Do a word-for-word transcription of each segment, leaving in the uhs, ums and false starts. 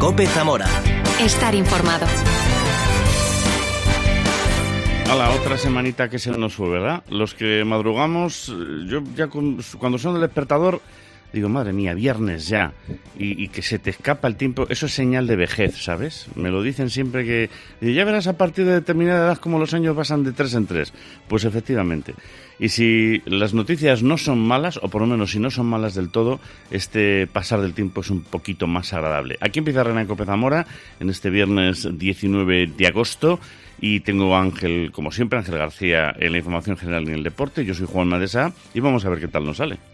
COPE Zamora. Estar informado. A la otra semanita que se nos fue, ¿verdad? Los que madrugamos, yo ya con, cuando son el despertador, digo, madre mía, viernes ya, y, y que se te escapa el tiempo, eso es señal de vejez, ¿sabes? Me lo dicen siempre que, ya verás a partir de determinada edad como los años pasan de tres en tres. Pues efectivamente. Y si las noticias no son malas, o por lo menos si no son malas del todo, este pasar del tiempo es un poquito más agradable. Aquí empieza René COPE Zamora, en este viernes diecinueve de agosto, y tengo a Ángel, como siempre, Ángel García en la información general y en el deporte. Yo soy Juan Madesa, y vamos a ver qué tal nos sale.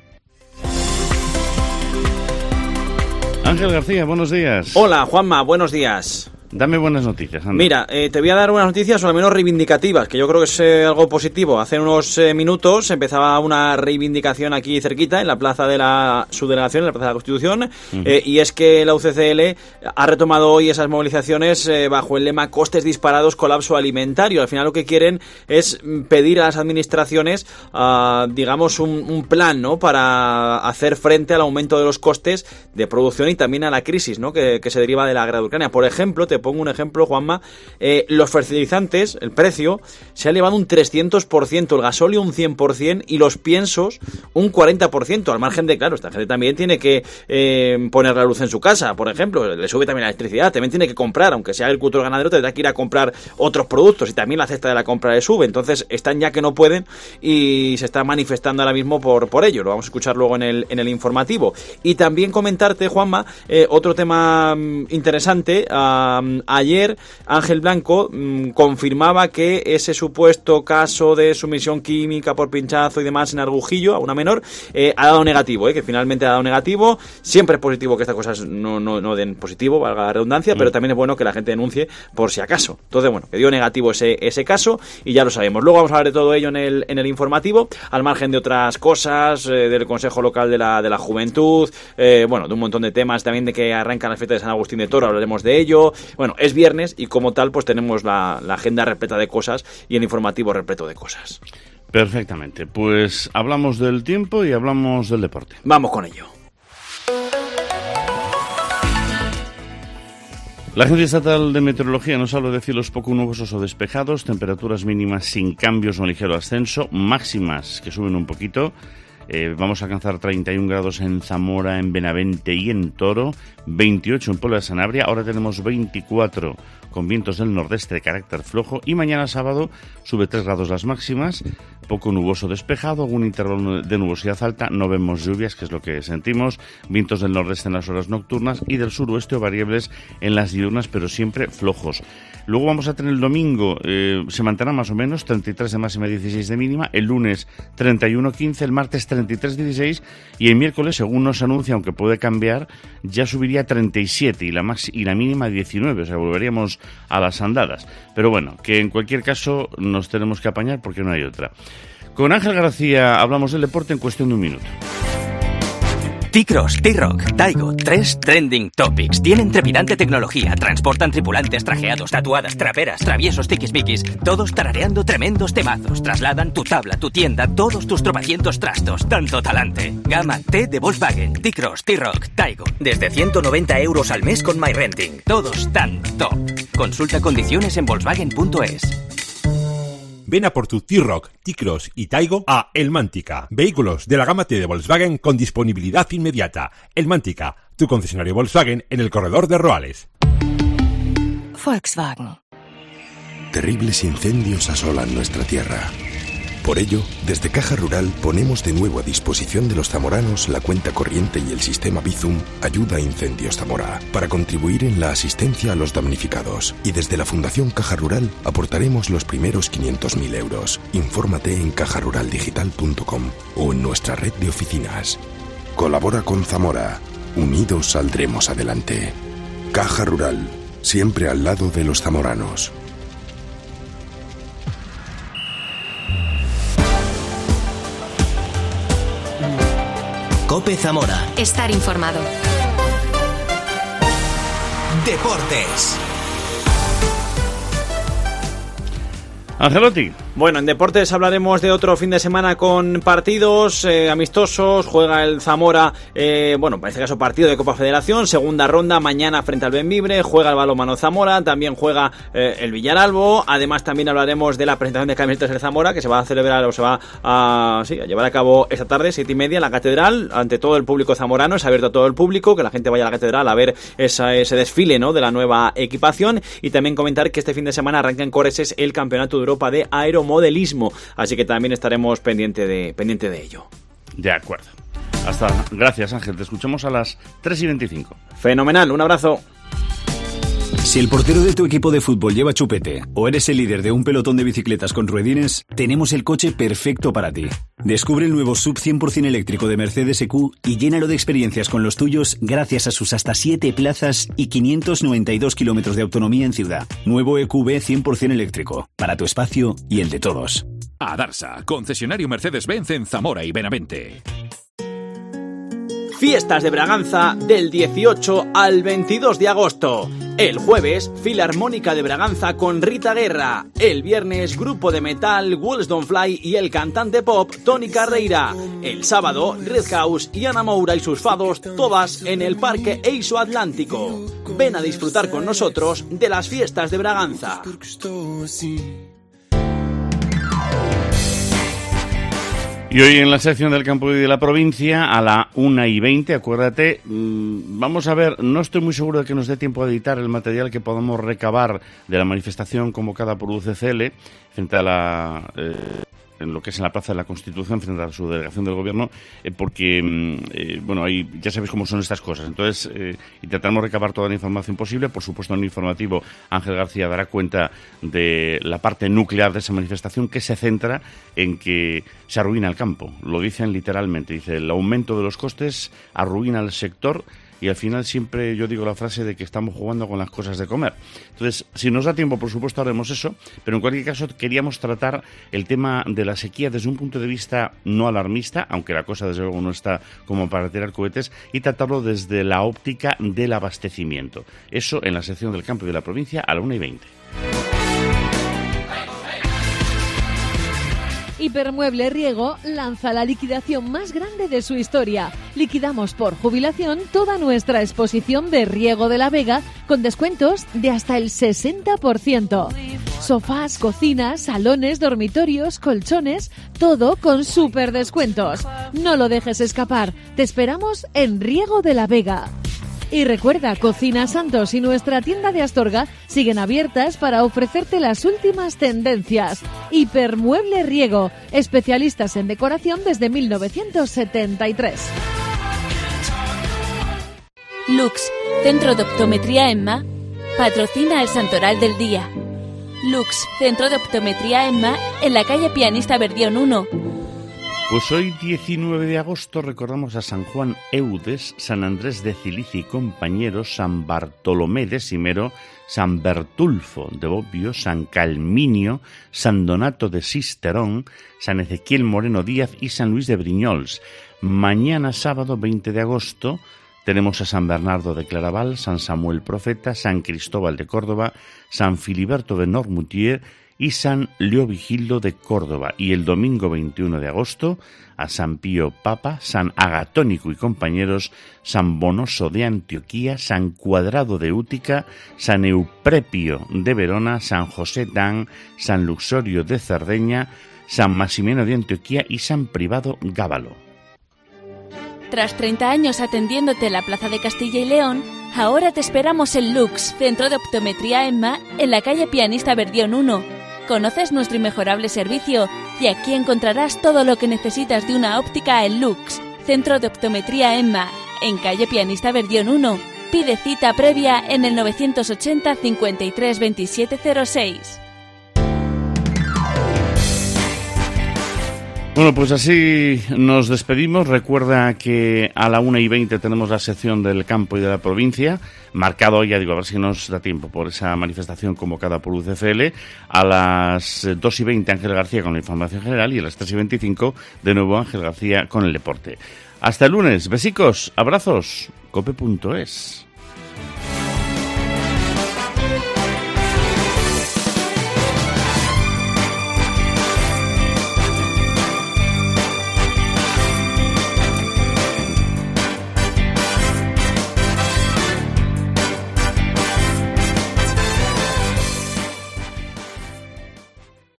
Ángel García, buenos días. Hola, Juanma, buenos días. Dame buenas noticias, anda. Mira, eh, te voy a dar unas noticias o al menos reivindicativas, que yo creo que es eh, algo positivo. Hace unos eh, minutos empezaba una reivindicación aquí cerquita, en la plaza de la subdelegación, en la plaza de la Constitución, uh-huh. eh, y es que la U C C L ha retomado hoy esas movilizaciones eh, bajo el lema costes disparados, colapso alimentario. Al final lo que quieren es pedir a las administraciones, uh, digamos, un, un plan, ¿no?, para hacer frente al aumento de los costes de producción y también a la crisis, ¿no?, que, que se deriva de la guerra de Ucrania. Por ejemplo, te pongo un ejemplo, Juanma, eh, los fertilizantes, el precio, se ha elevado un trescientos por ciento, el gasóleo un cien por ciento y los piensos un cuarenta por ciento, al margen de, claro, esta gente también tiene que eh, poner la luz en su casa, por ejemplo, le sube también la electricidad, también tiene que comprar, aunque sea agricultor ganadero, tendrá que ir a comprar otros productos y también la cesta de la compra le sube, entonces están ya que no pueden y se está manifestando ahora mismo por, por ello, lo vamos a escuchar luego en el, en el informativo. Y también comentarte, Juanma, eh, otro tema um, interesante. Um, Ayer Ángel Blanco mmm, confirmaba que ese supuesto caso de sumisión química por pinchazo y demás en Argujillo, a una menor, eh, ha dado negativo, eh, que finalmente ha dado negativo. Siempre es positivo que estas cosas no, no, no den positivo, valga la redundancia, mm. pero también es bueno que la gente denuncie por si acaso. Entonces, bueno, que dio negativo ese, ese caso y ya lo sabemos. Luego vamos a hablar de todo ello en el, en el informativo, al margen de otras cosas, eh, del Consejo Local de la, de la Juventud, eh, bueno, de un montón de temas, también de que arrancan las fiestas de San Agustín de Toro, hablaremos de ello. Bueno, es viernes y como tal pues tenemos la, la agenda repleta de cosas y el informativo repleto de cosas. Perfectamente, pues hablamos del tiempo y hablamos del deporte. Vamos con ello. La Agencia Estatal de Meteorología nos habla de cielos poco nubosos o despejados, temperaturas mínimas sin cambios o ligero ascenso, máximas que suben un poquito. Eh, vamos a alcanzar treinta y un grados en Zamora, en Benavente y en Toro, veintiocho en Puebla de Sanabria, ahora tenemos veinticuatro con vientos del nordeste de carácter flojo y mañana sábado sube tres grados las máximas, poco nuboso despejado, algún intervalo de nubosidad alta, no vemos lluvias, que es lo que sentimos, vientos del nordeste en las horas nocturnas y del suroeste o variables en las diurnas, pero siempre flojos. Luego vamos a tener el domingo, eh, se mantendrá más o menos, treinta y tres de máxima, dieciséis de mínima, el lunes treinta y uno quince, el martes treinta y tres dieciséis y el miércoles, según nos anuncia, aunque puede cambiar, ya subiría a treinta y siete y la, maxi- y la mínima a diecinueve, o sea, volveríamos a las andadas. Pero bueno, que en cualquier caso nos tenemos que apañar porque no hay otra. Con Ángel García hablamos del deporte en cuestión de un minuto. T-Cross, T-Rock, Taigo, tres trending topics. Tienen trepidante tecnología, transportan tripulantes trajeados, tatuadas, traperas, traviesos, tiquismiquis, todos tarareando tremendos temazos. Trasladan tu tabla, tu tienda, todos tus tropecientos trastos. Tanto talante. Gama T de Volkswagen, T-Cross, T-Rock, Taigo. Desde ciento noventa euros al mes con MyRenting. Todos tan top. Consulta condiciones en Volkswagen punto es. Ven a por tu T-Rock, T-Cross y Taigo a El Mántica. Vehículos de la gama T de Volkswagen con disponibilidad inmediata. El Mántica, tu concesionario Volkswagen en el corredor de Roales. Volkswagen. Terribles incendios asolan nuestra tierra. Por ello, desde Caja Rural ponemos de nuevo a disposición de los zamoranos la cuenta corriente y el sistema Bizum Ayuda a Incendios Zamora para contribuir en la asistencia a los damnificados. Y desde la Fundación Caja Rural aportaremos los primeros quinientos mil euros. Infórmate en caja rural digital punto com o en nuestra red de oficinas. Colabora con Zamora. Unidos saldremos adelante. Caja Rural, siempre al lado de los zamoranos. COPE Zamora. Estar informado. Deportes. Angelotti. Bueno, en deportes hablaremos de otro fin de semana con partidos eh, amistosos. Juega el Zamora, eh, bueno, en este caso partido de Copa Federación, segunda ronda, mañana frente al Benvibre. Juega el Balonmano Zamora, también juega eh, el Villaralbo. Además también hablaremos de la presentación de camisetas del Zamora, que se va a celebrar o se va a, sí, a llevar a cabo esta tarde, siete y media, en la Catedral, ante todo el público zamorano. Es abierto a todo el público, que la gente vaya a la Catedral a ver esa, ese desfile, ¿no?, de la nueva equipación. Y también comentar que este fin de semana arranca en Coreses el Campeonato de Europa de Aeromodelismo, así que también estaremos pendiente de, pendiente de ello. De acuerdo. Hasta, gracias, Ángel. Te escuchamos a las tres y veinticinco. Fenomenal, un abrazo. Si el portero de tu equipo de fútbol lleva chupete o eres el líder de un pelotón de bicicletas con ruedines, tenemos el coche perfecto para ti. Descubre el nuevo sub cien por ciento eléctrico de Mercedes E Q y llénalo de experiencias con los tuyos gracias a sus hasta siete plazas y quinientos noventa y dos kilómetros de autonomía en ciudad. Nuevo E Q B cien por ciento eléctrico, para tu espacio y el de todos. Adarsa, concesionario Mercedes-Benz en Zamora y Benavente. Fiestas de Braganza del dieciocho al veintidós de agosto. El jueves, Filarmónica de Braganza con Rita Guerra. El viernes, grupo de metal Wolves Don't Fly y el cantante pop Tony Carreira. El sábado, Red House y Ana Moura y sus fados, todas en el Parque Eiso Atlántico. Ven a disfrutar con nosotros de las fiestas de Braganza. Y hoy en la sección del campo y de la provincia, a la una y veinte, acuérdate, mmm, vamos a ver, no estoy muy seguro de que nos dé tiempo a editar el material que podamos recabar de la manifestación convocada por U C C L frente a la... Eh, en lo que es en la Plaza de la Constitución, frente a su delegación del Gobierno, eh, porque, eh, bueno, ahí ya sabéis cómo son estas cosas. Entonces, eh, intentaremos recabar toda la información posible. Por supuesto, en el informativo, Ángel García dará cuenta de la parte nuclear de esa manifestación, que se centra en que se arruina el campo. Lo dicen literalmente. Dice, el aumento de los costes arruina el sector. Y al final siempre yo digo la frase de que estamos jugando con las cosas de comer. Entonces, si nos da tiempo, por supuesto, haremos eso, pero en cualquier caso queríamos tratar el tema de la sequía desde un punto de vista no alarmista, aunque la cosa desde luego no está como para tirar cohetes, y tratarlo desde la óptica del abastecimiento. Eso en la sección del campo y de la provincia a la una y veinte. Hipermueble Riego lanza la liquidación más grande de su historia. Liquidamos por jubilación toda nuestra exposición de Riego de la Vega con descuentos de hasta el sesenta por ciento. Sofás, cocinas, salones, dormitorios, colchones, todo con súper descuentos. No lo dejes escapar. Te esperamos en Riego de la Vega. Y recuerda, Cocina Santos y nuestra tienda de Astorga siguen abiertas para ofrecerte las últimas tendencias. Hipermueble Riego, especialistas en decoración desde mil novecientos setenta y tres. Lux, Centro de Optometría EMMA, patrocina el Santoral del Día. Lux, Centro de Optometría EMMA, en la calle Pianista Verdión uno. Pues hoy, diecinueve de agosto, recordamos a San Juan Eudes, San Andrés de Cilicia y compañeros, San Bartolomé de Simero, San Bertulfo de Bobbio, San Calminio, San Donato de Sisterón, San Ezequiel Moreno Díaz y San Luis de Briñols. Mañana, sábado veinte de agosto, tenemos a San Bernardo de Claraval, San Samuel Profeta, San Cristóbal de Córdoba, San Filiberto de Noirmoutier y San Leovigildo de Córdoba. Y el domingo veintiuno de agosto, a San Pío Papa, San Agatónico y compañeros, San Bonoso de Antioquía, San Cuadrado de Útica, San Euprepio de Verona, San José Dan, San Luxorio de Cerdeña, San Maximiano de Antioquía y San Privado Gábalo. Tras treinta años atendiéndote en la Plaza de Castilla y León, ahora te esperamos en Lux, Centro de Optometría EMMA, en la calle Pianista Verdión uno. Conoces nuestro inmejorable servicio y aquí encontrarás todo lo que necesitas de una óptica en Lux, Centro de Optometría EMMA, en calle Pianista Verdión uno. Pide cita previa en el novecientos ochenta cincuenta y tres veintisiete cero seis. Bueno, pues así nos despedimos. Recuerda que a la una y veinte tenemos la sección del campo y de la provincia, marcado, ya digo, a ver si nos da tiempo por esa manifestación convocada por U C C L. A las dos y veinte Ángel García con la información general y a las tres y veinticinco de nuevo Ángel García con el deporte. Hasta el lunes, besicos, abrazos, cope punto es.